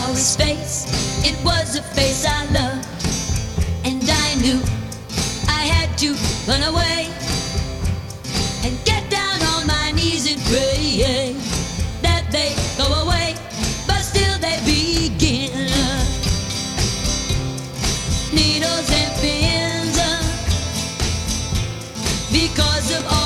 saw his face, it was a face I loved, and I knew I had to run away and get down on my knees and pray that they go away, but still they begin. Needles and pins, because of all